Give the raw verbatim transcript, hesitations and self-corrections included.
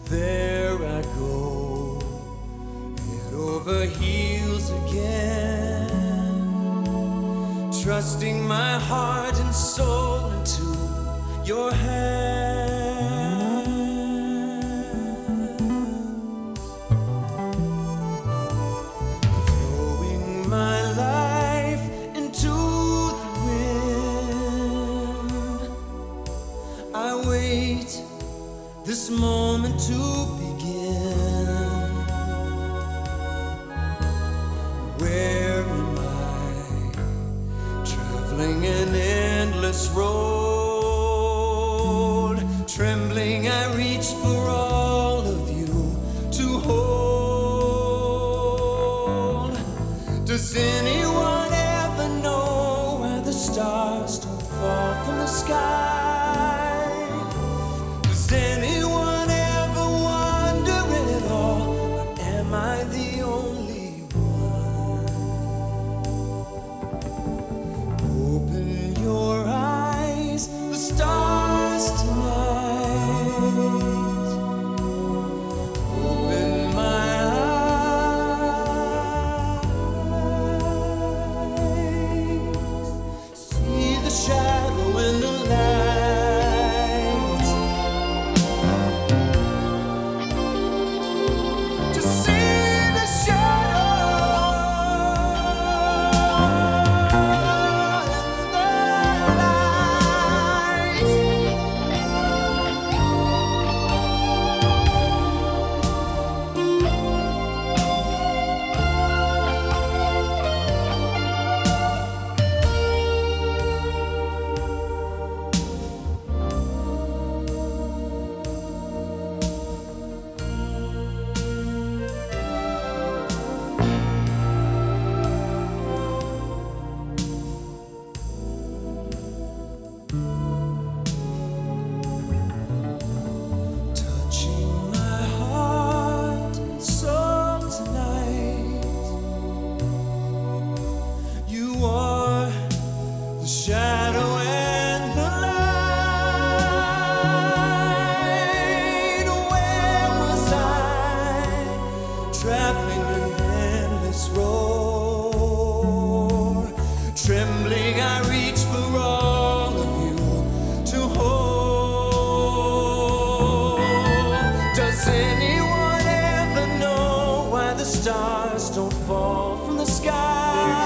There I go, head over heels again, trusting my heart and soul into your hands, throwing my life into the wind. I wait this moment to begin. Where am I? Traveling an endless road. Trembling, I reach for all of you to hold. Does anyone ever know why the stars don't fall from the sky? Does anyone ever wonder at all? Or am I the only one? Open your eyes, the stars tonight. Open my eyes. See the shadow in the light. To see the shadow in the light. Touching my heart and soul tonight. You are the shadow and the light. Where was I? Traveling an endless road. Trembling, I reach for all of you to hold. Does anyone ever know why the stars don't fall from the sky?